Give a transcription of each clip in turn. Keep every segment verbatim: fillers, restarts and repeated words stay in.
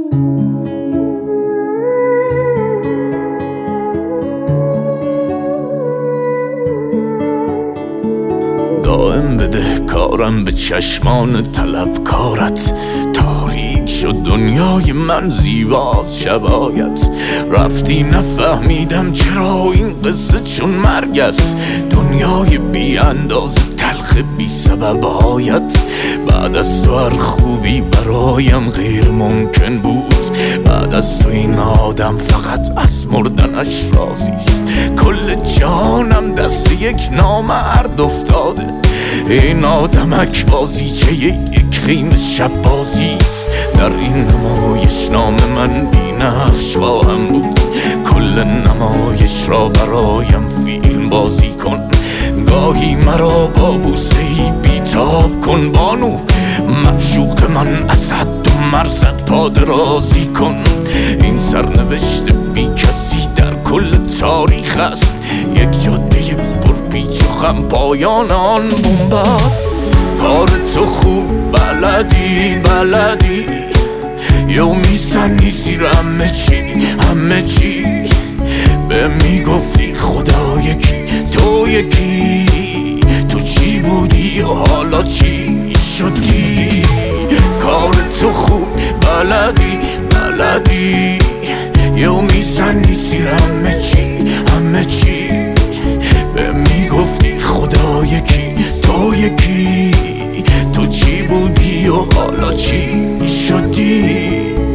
دائم بده کارم به چشمان طلبکارت، تاریک شد دنیای من زیباز شبایت. رفتی نفهمیدم چرا این قصه چون مرگ است، دنیای بی انداز تلخ بی سبب هایت. بعد از تو هر خوبی برایم غیر ممکن بود، بعد از تو این آدم فقط از مردنش راضیست. کل جانم دست یک نامرد افتاده، این آدمک بازیچه یک خیم شب بازیست. در این نمایش نام من بی نقش خواهم بود، کل نمایش را برایم فیلم بازی کن. گاهی مرا با بوسه‌ای بیتاب کن بانو، معشوق من از حد و مرزت پادرازی کن. این سرنوشت بی کسی در کل تاریخ است، یک جاده پرپیچ و خم پایان آن بنبست. کار تو خوب بلدی بلدی، یو میزنی زیر همه چی همه چی. به میگفتی خدا یکی تو یکی، تو چی بودی و حالا چی شدی؟ کار تو خوب بلدی بلدی، یو میزنی زیر همه چی همه چی. به میگفتی خدا یکی تو یکی، تو چی بودی و حالا چی شدی؟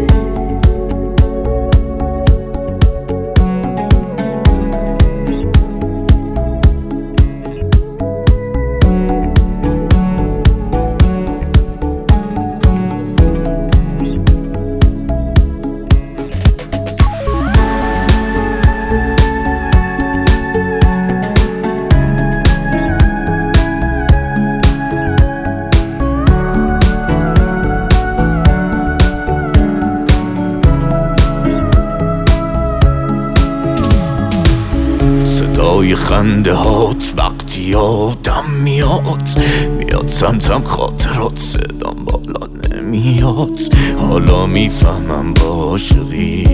صدای خنده هات وقتی یادم میاد، میاد سمتم خاطرات صدام بالا نمیاد. حالا میفهمم با عاشقی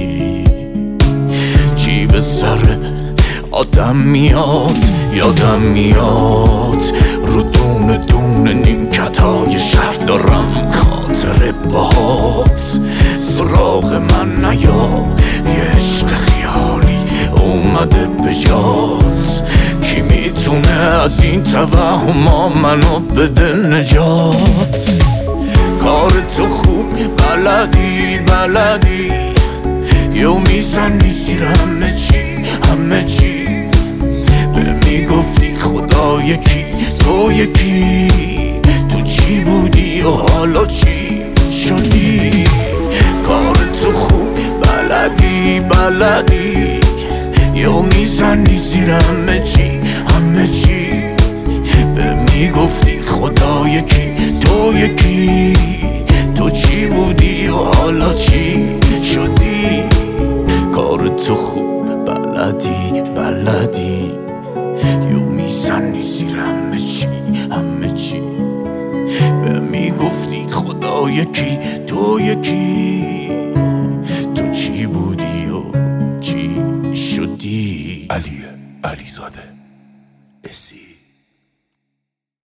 چی به سر آدم میاد. یادم میاد رو دونه دونه نیمکت های شهر دارم خاطر باهات. سراغ من نیا، یه عشق خیالی اومده به جات. کی میتونه از این توهما منو بده نجات؟ کار تو خوب بلدی بلدی، یو میزنی زیر همه چی همه چی. به میگفتی خدا یکی تو یکی، تو چی بودی و حالا چی شدی؟ کار تو خوب بلدی بلدی، یو میزنی زیر همه چی همه چی. به میگفتی خدا یکی تو یکی، تو چی بودی و حالا چی شدی؟ کار تو خوب بلدی بلدی، یو میزنی زیر همه چی همه چی. به میگفتی خدا یکی تو یکی،